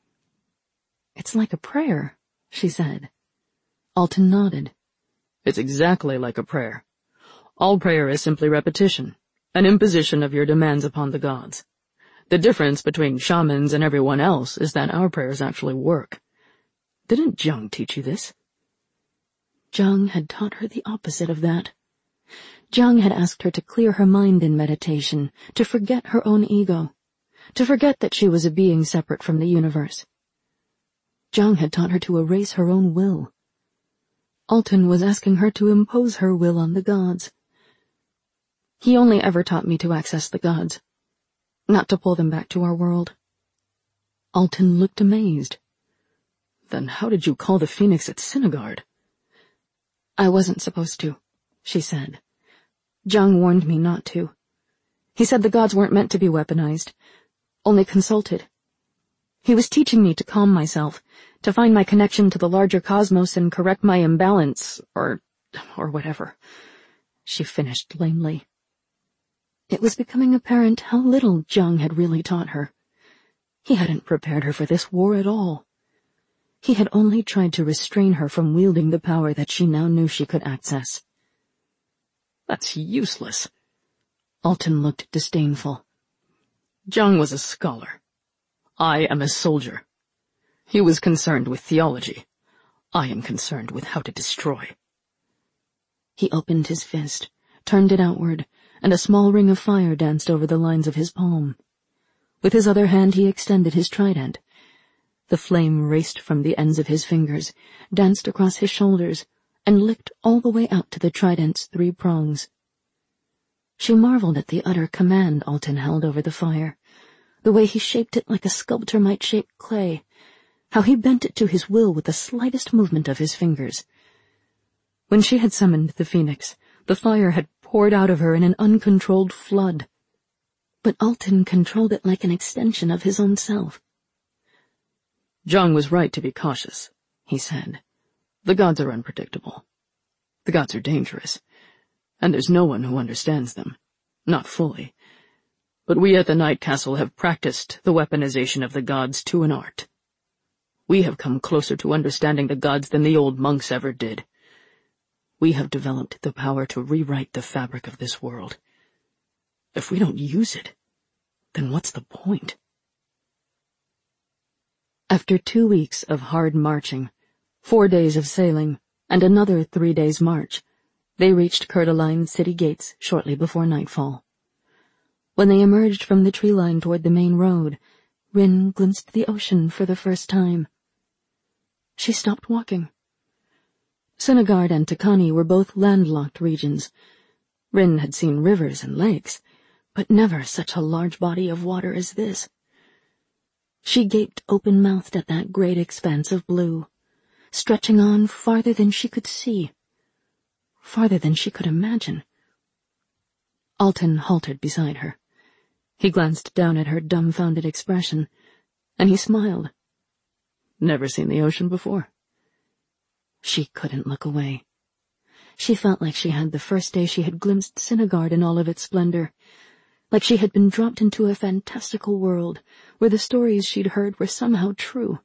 "It's like a prayer," she said. Alton nodded. "It's exactly like a prayer. All prayer is simply repetition, an imposition of your demands upon the gods. The difference between shamans and everyone else is that our prayers actually work. Didn't Jiang teach you this?" Jiang had taught her the opposite of that. Jiang had asked her to clear her mind in meditation, to forget her own ego, to forget that she was a being separate from the universe. Jiang had taught her to erase her own will. Alton was asking her to impose her will on the gods. He only ever taught me to access the gods, not to pull them back to our world. Alton looked amazed. Then how did you call the Phoenix at Sinigard? I wasn't supposed to, she said. Jiang warned me not to. He said the gods weren't meant to be weaponized, only consulted. He was teaching me to calm myself, to find my connection to the larger cosmos and correct my imbalance, or, or whatever. She finished lamely. It was becoming apparent how little Jiang had really taught her. He hadn't prepared her for this war at all. He had only tried to restrain her from wielding the power that she now knew she could access. That's useless. Alton looked disdainful. Jiang was a scholar. I am a soldier. He was concerned with theology. I am concerned with how to destroy. He opened his fist, turned it outward, and a small ring of fire danced over the lines of his palm. With his other hand he extended his trident. The flame raced from the ends of his fingers, danced across his shoulders, and licked all the way out to the trident's three prongs. She marveled at the utter command Alton held over the fire, the way he shaped it like a sculptor might shape clay, how he bent it to his will with the slightest movement of his fingers. When she had summoned the Phoenix, the fire had poured out of her in an uncontrolled flood. But Alton controlled it like an extension of his own self. Jiang was right to be cautious, he said. The gods are unpredictable. The gods are dangerous, and there's no one who understands them. Not fully. But we at the Night Castle have practiced the weaponization of the gods to an art. We have come closer to understanding the gods than the old monks ever did. We have developed the power to rewrite the fabric of this world. If we don't use it, then what's the point? After two weeks of hard marching, four days of sailing, and another three days' march, they reached Coeur-d'Alene's city gates shortly before nightfall. When they emerged from the tree line toward the main road, Rin glimpsed the ocean for the first time. She stopped walking. Sinigard and Takani were both landlocked regions. Rin had seen rivers and lakes, but never such a large body of water as this. She gaped open-mouthed at that great expanse of blue, stretching on farther than she could see, farther than she could imagine. Alton halted beside her. He glanced down at her dumbfounded expression, and he smiled. Never seen the ocean before? She couldn't look away. She felt like she had the first day she had glimpsed Sinigard in all of its splendor, like she had been dropped into a fantastical world where the stories she'd heard were somehow true.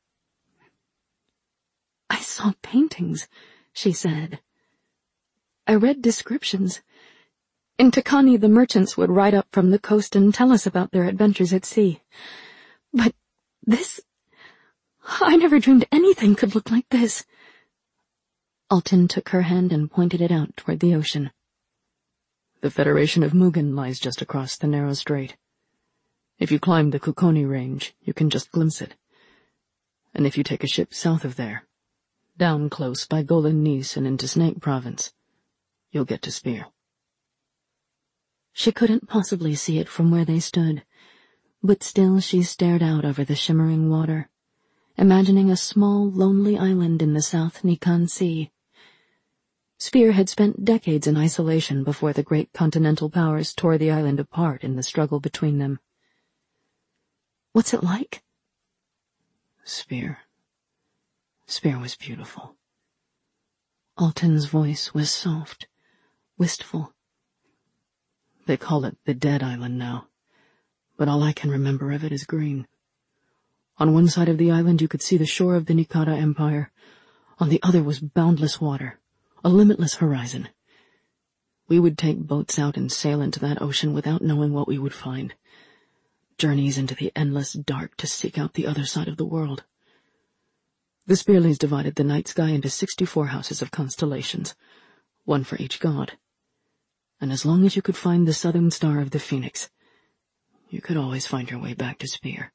I saw paintings, she said. I read descriptions. In Takani, the merchants would ride up from the coast and tell us about their adventures at sea. But this... I never dreamed anything could look like this. Alton took her hand and pointed it out toward the ocean. The Federation of Mugen lies just across the narrow strait. If you climb the Kukoni Range, you can just glimpse it. And if you take a ship south of there, down close by Golden Nis and into Snake Province, you'll get to Spear. She couldn't possibly see it from where they stood, but still she stared out over the shimmering water, imagining a small, lonely island in the South Nikan Sea. Spear had spent decades in isolation before the great continental powers tore the island apart in the struggle between them. What's it like? Spear. Spear was beautiful. Alton's voice was soft, wistful. They call it the Dead Island now, but all I can remember of it is green. On one side of the island you could see the shore of the Nikata Empire. On the other was boundless water, a limitless horizon. We would take boats out and sail into that ocean without knowing what we would find. Journeys into the endless dark to seek out the other side of the world. The Spearleys divided the night sky into sixty-four houses of constellations, one for each god. and as long as you could find the southern star of the Phoenix, you could always find your way back to Spear.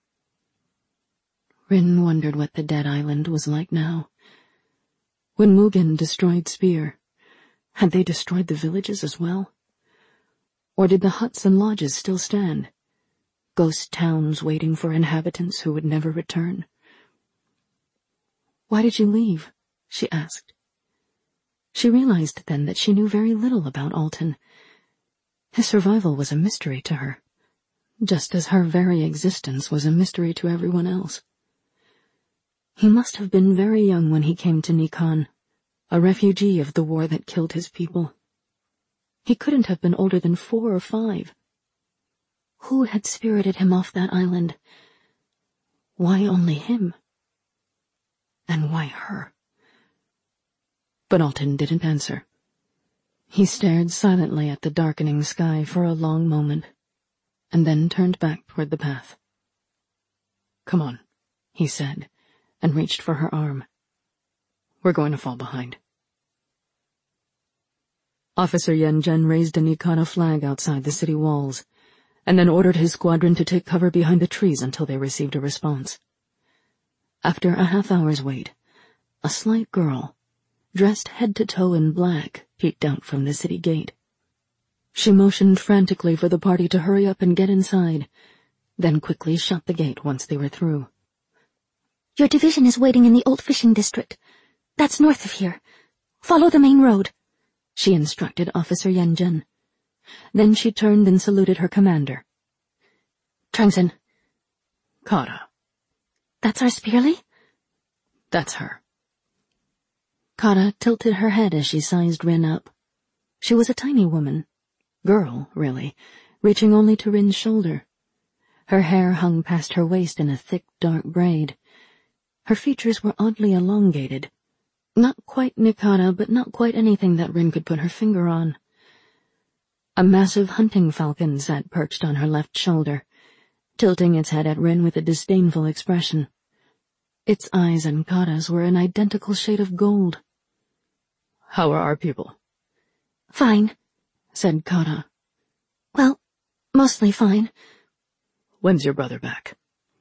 Rin wondered what the dead island was like now. When Mugen destroyed Spear, had they destroyed the villages as well? Or did the huts and lodges still stand? Ghost towns waiting for inhabitants who would never return? "Why did you leave?" she asked. She realized then that she knew very little about Alton. His survival was a mystery to her, just as her very existence was a mystery to everyone else. He must have been very young when he came to Nikan, a refugee of the war that killed his people. He couldn't have been older than four or five. Who had spirited him off that island? Why only him? And why her? But Alton didn't answer. He stared silently at the darkening sky for a long moment, and then turned back toward the path. "Come on," he said, and reached for her arm. "We're going to fall behind." Officer Yanzhen raised a Nikana flag outside the city walls, and then ordered his squadron to take cover behind the trees until they received a response. After a half-hour's wait, a slight girl, dressed head to toe in black, peeked out from the city gate. She motioned frantically for the party to hurry up and get inside, then quickly shut the gate once they were through. "Your division is waiting in the old fishing district. That's north of here. Follow the main road," she instructed Officer Yanzhen. Then she turned and saluted her commander. "Trangzhen." "Kata." "That's our Spearly?" "That's her." Kata tilted her head as she sized Rin up. She was a tiny woman, girl, really, reaching only to Rin's shoulder. Her hair hung past her waist in a thick, dark braid. Her features were oddly elongated. Not quite Nikata, but not quite anything that Rin could put her finger on. A massive hunting falcon sat perched on her left shoulder, tilting its head at Rin with a disdainful expression. Its eyes and Kata's were an identical shade of gold. "How are our people?" "Fine," said Kata. "Well, mostly fine." "When's your brother back?"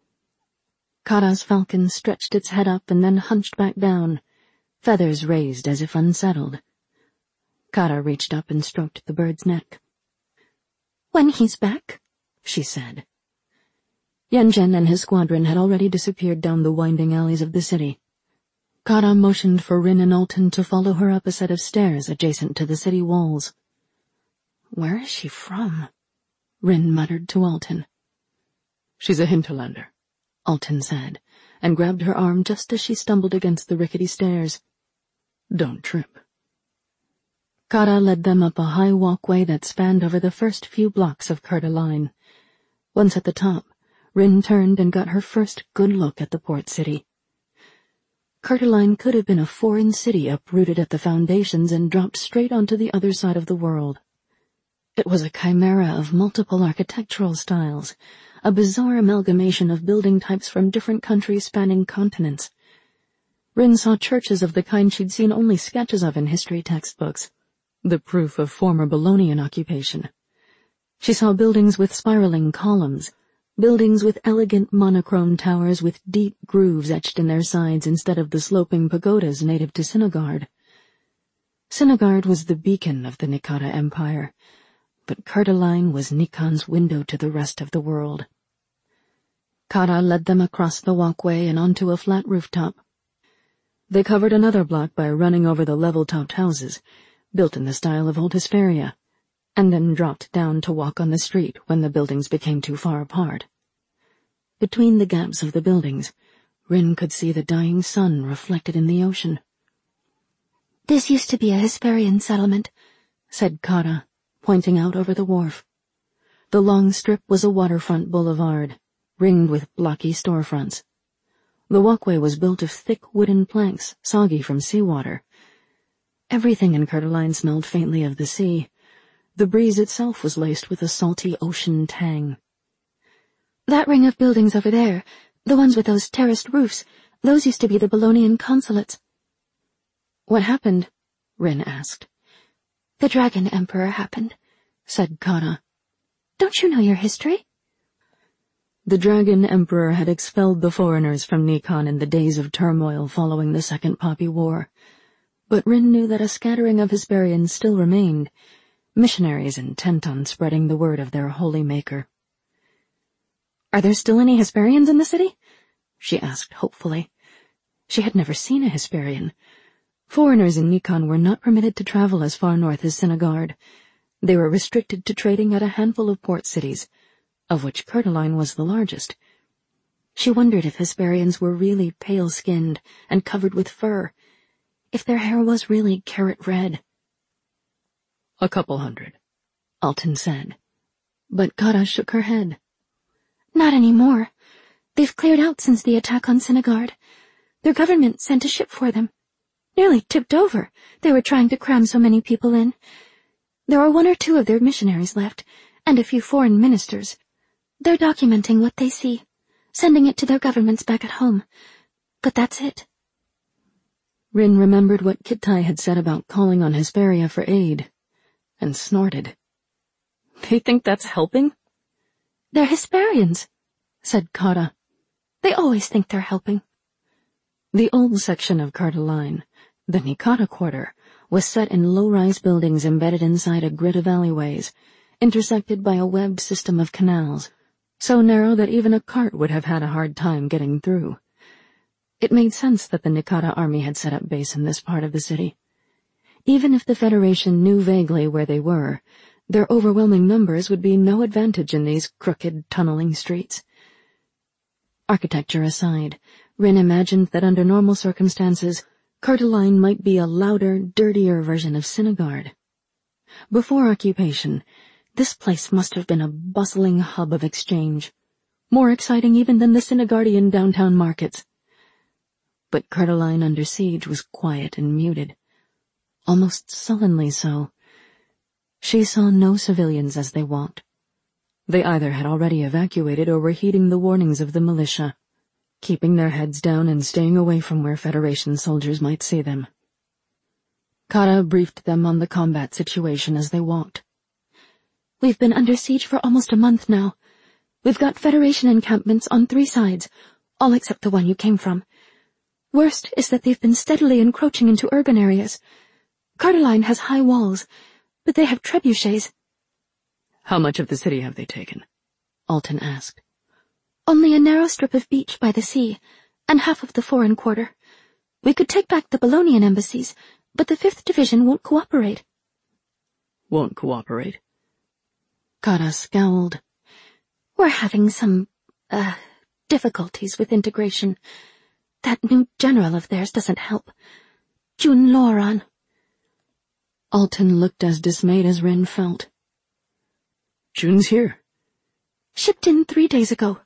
Kata's falcon stretched its head up and then hunched back down, feathers raised as if unsettled. Kata reached up and stroked the bird's neck. "When he's back," she said. Yanzhen and his squadron had already disappeared down the winding alleys of the city. Kata motioned for Rin and Alton to follow her up a set of stairs adjacent to the city walls. "Where is she from?" Rin muttered to Alton. "She's a hinterlander," Alton said, and grabbed her arm just as she stumbled against the rickety stairs. "Don't trip." Kata led them up a high walkway that spanned over the first few blocks of Kurta Line. Once at the top, Rin turned and got her first good look at the port city. Kurta Line could have been a foreign city uprooted at the foundations and dropped straight onto the other side of the world. It was a chimera of multiple architectural styles, a bizarre amalgamation of building types from different countries spanning continents. Rin saw churches of the kind she'd seen only sketches of in history textbooks, the proof of former Babylonian occupation. She saw buildings with spiraling columns, buildings with elegant monochrome towers with deep grooves etched in their sides instead of the sloping pagodas native to Sinagard. Sinagard was the beacon of the Nikata Empire, but Kurta Line was Nikan's window to the rest of the world. Kata led them across the walkway and onto a flat rooftop. They covered another block by running over the level-topped houses, built in the style of old Hesperia, and then dropped down to walk on the street when the buildings became too far apart. Between the gaps of the buildings, Rin could see the dying sun reflected in the ocean. "This used to be a Hesperian settlement," said Kata, pointing out over the wharf. The long strip was a waterfront boulevard, ringed with blocky storefronts. The walkway was built of thick wooden planks, soggy from seawater. Everything in Kurta Line smelled faintly of the sea. The breeze itself was laced with a salty ocean tang. "That ring of buildings over there, the ones with those terraced roofs, those used to be the Babylonian consulates." "What happened?" Rin asked. The Dragon Emperor happened, said Kara. Don't you know your history? The Dragon Emperor had expelled the foreigners from Nikon in the days of turmoil following the Second Poppy War, but Rin knew that a scattering of Hesperians still remained, missionaries intent on spreading the word of their holy maker. Are there still any Hesperians in the city? She asked hopefully. She had never seen a Hesperian. Foreigners in Nikon were not permitted to travel as far north as Sinigard. They were restricted to trading at a handful of port cities, of which Curtaline was the largest. She wondered if Hesperians were really pale-skinned and covered with fur, if their hair was really carrot red. A couple hundred, Alton said, but Kara shook her head. Not anymore. They've cleared out since the attack on Sinigard. Their government sent a ship for them. Nearly tipped over. They were trying to cram so many people in. There are one or two of their missionaries left, and a few foreign ministers. They're documenting what they see, sending it to their governments back at home. But that's it. Rin remembered what Kittai had said about calling on Hesperia for aid, and snorted. They think that's helping? They're Hesperians, said Kara. They always think they're helping. The old section of Curtaline, the Nikata Quarter, was set in low-rise buildings embedded inside a grid of alleyways, intersected by a webbed system of canals, so narrow that even a cart would have had a hard time getting through. It made sense that the Nikata army had set up base in this part of the city. Even if the Federation knew vaguely where they were, their overwhelming numbers would be no advantage in these crooked, tunneling streets. Architecture aside, Rin imagined that under normal circumstances, Curtaline might be a louder, dirtier version of Sinigard. Before occupation, this place must have been a bustling hub of exchange, more exciting even than the Sinigardian downtown markets. But Curtaline under siege was quiet and muted, almost sullenly so. She saw no civilians as they walked. They either had already evacuated or were heeding the warnings of the militia, keeping their heads down and staying away from where Federation soldiers might see them. Kara briefed them on the combat situation as they walked. We've been under siege for almost a month now. We've got Federation encampments on three sides, all except the one you came from. Worst is that they've been steadily encroaching into urban areas. Curtaline has high walls, but they have trebuchets. How much of the city have they taken? Alton asked. Only a narrow strip of beach by the sea, and half of the foreign quarter. We could take back the Bolognian embassies, but the Fifth Division won't cooperate. Won't cooperate? Kara scowled. We're having some, uh, difficulties with integration. That new general of theirs doesn't help. Jun Loran. Alton looked as dismayed as Rin felt. Jun's here. Shipped in three days ago.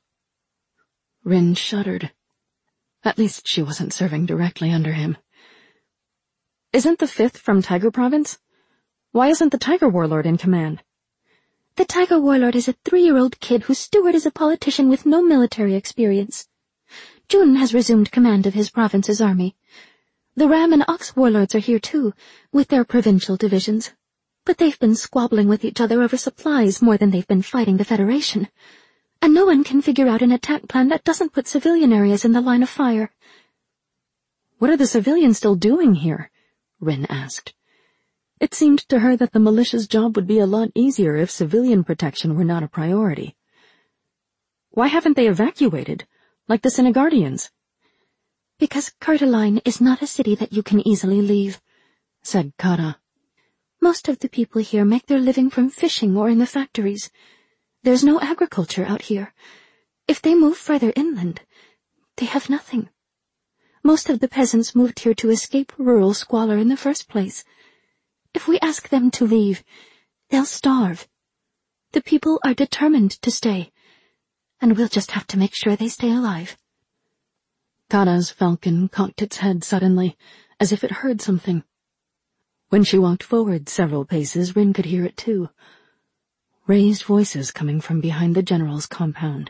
Rin shuddered. At least she wasn't serving directly under him. Isn't the Fifth from Tiger Province? Why isn't the Tiger Warlord in command? The Tiger Warlord is a three-year-old kid whose steward is a politician with no military experience. Jun has resumed command of his province's army. The Ram and Ox warlords are here too, with their provincial divisions. But they've been squabbling with each other over supplies more than they've been fighting the Federation. And no one can figure out an attack plan that doesn't put civilian areas in the line of fire. What are the civilians still doing here? Rin asked. It seemed to her that the militia's job would be a lot easier if civilian protection were not a priority. Why haven't they evacuated, like the Sinigardians? Because Curtaline is not a city that you can easily leave, said Kara. Most of the people here make their living from fishing or in the factories. There's no agriculture out here. If they move further inland, they have nothing. Most of the peasants moved here to escape rural squalor in the first place. If we ask them to leave, they'll starve. The people are determined to stay, and we'll just have to make sure they stay alive. Kara's falcon cocked its head suddenly, as if it heard something. When she walked forward several paces, Rin could hear it too. Raised voices coming from behind the general's compound.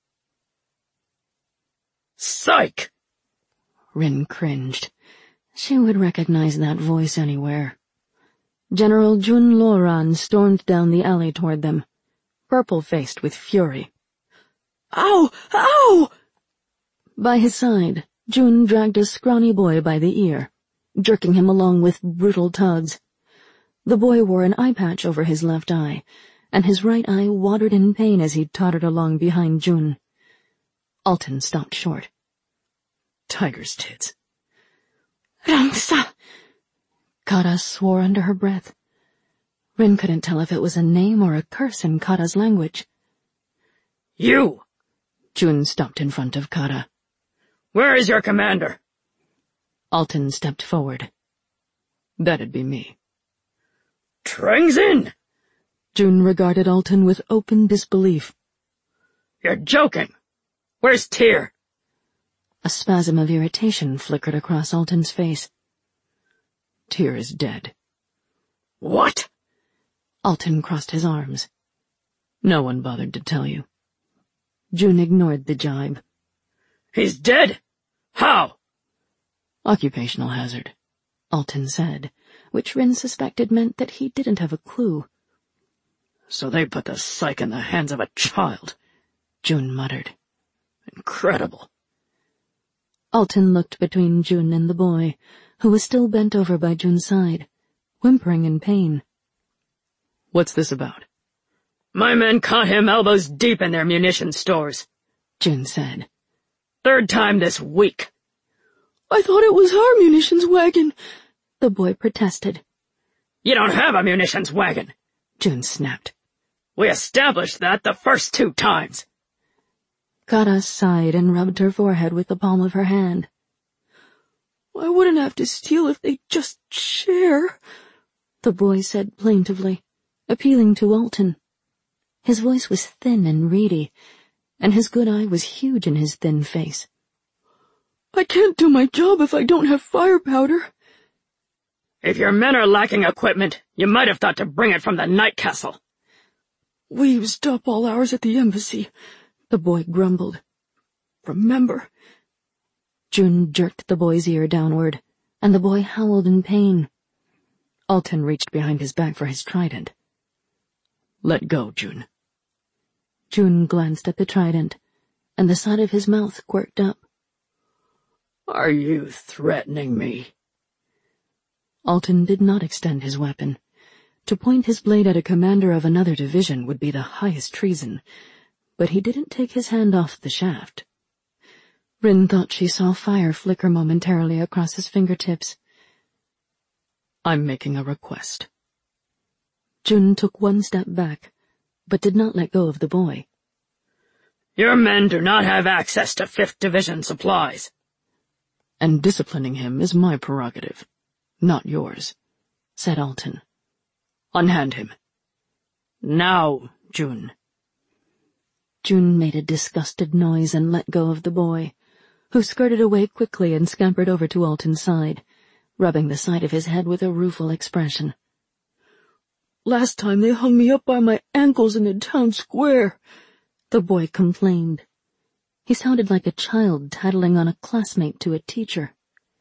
Psych! Rin cringed. She would recognize that voice anywhere. General Jun Loran stormed down the alley toward them, purple-faced with fury. Ow! Ow! By his side, Jun dragged a scrawny boy by the ear, jerking him along with brutal tugs. The boy wore an eye patch over his left eye, and his right eye watered in pain as he tottered along behind Jun. Alton stopped short. Tiger's tits. Ramsa! Kara swore under her breath. Rin couldn't tell if it was a name or a curse in Kara's language. You! Jun stopped in front of Kara. Where is your commander? Alton stepped forward. That'd be me. Trengzin! Jun regarded Alton with open disbelief. You're joking. Where's Tyr? A spasm of irritation flickered across Alton's face. Tyr is dead. What? Alton crossed his arms. No one bothered to tell you. Jun ignored the jibe. He's dead? How? Occupational hazard, Alton said, which Rin suspected meant that he didn't have a clue. So they put the psych in the hands of a child, Jun muttered. Incredible. Alton looked between Jun and the boy, who was still bent over by Jun's side, whimpering in pain. What's this about? My men caught him elbows deep in their munition stores, Jun said. Third time this week. I thought it was our munitions wagon, the boy protested. You don't have a munitions wagon, Jun snapped. We established that the first two times. Kara sighed and rubbed her forehead with the palm of her hand. I wouldn't have to steal if they just share, the boy said plaintively, appealing to Alton. His voice was thin and reedy, and his good eye was huge in his thin face. I can't do my job if I don't have fire powder. If your men are lacking equipment, you might have thought to bring it from the Night Castle. We used up all ours at the embassy, the boy grumbled. Remember? Jun jerked the boy's ear downward, and the boy howled in pain. Alton reached behind his back for his trident. Let go, Jun. Jun glanced at the trident, and the side of his mouth quirked up. Are you threatening me? Alton did not extend his weapon. To point his blade at a commander of another division would be the highest treason, but he didn't take his hand off the shaft. Rin thought she saw fire flicker momentarily across his fingertips. I'm making a request. Jun took one step back, but did not let go of the boy. Your men do not have access to fifth Division supplies. And disciplining him is my prerogative, not yours, said Alton. Unhand him. Now, Jun. Jun made a disgusted noise and let go of the boy, who skirted away quickly and scampered over to Alton's side, rubbing the side of his head with a rueful expression. Last time they hung me up by my ankles in the town square, the boy complained. He sounded like a child tattling on a classmate to a teacher.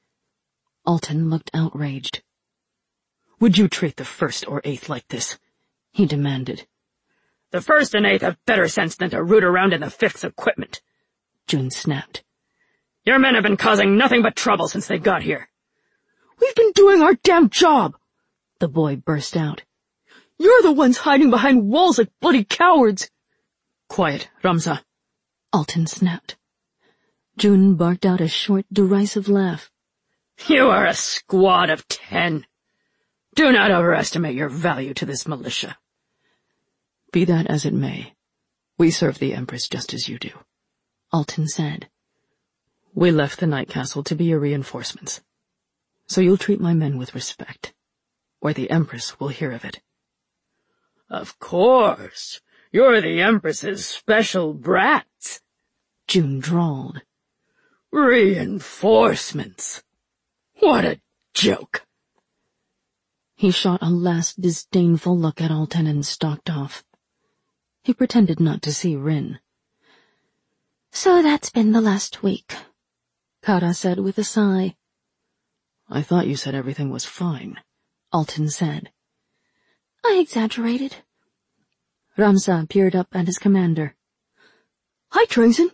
Alton looked outraged. Would you treat the first or eighth like this? He demanded. The first and eighth have better sense than to root around in the fifth's equipment, Jun snapped. Your men have been causing nothing but trouble since they got here. We've been doing our damn job, the boy burst out. You're the ones hiding behind walls like bloody cowards. Quiet, Ramsa, Alton snapped. Jun barked out a short, derisive laugh. You are a squad of ten. Do not overestimate your value to this militia. Be that as it may, we serve the Empress just as you do, Alton said. We left the Night Castle to be your reinforcements, so you'll treat my men with respect, or the Empress will hear of it. Of course, you're the Empress's special brats, Jun drawled. Reinforcements. What a joke. He shot a last disdainful look at Alton and stalked off. He pretended not to see Rin. So that's been the last week, Kara said with a sigh. I thought you said everything was fine, Alton said. I exaggerated. Ramza peered up at his commander. Hi, Tringson.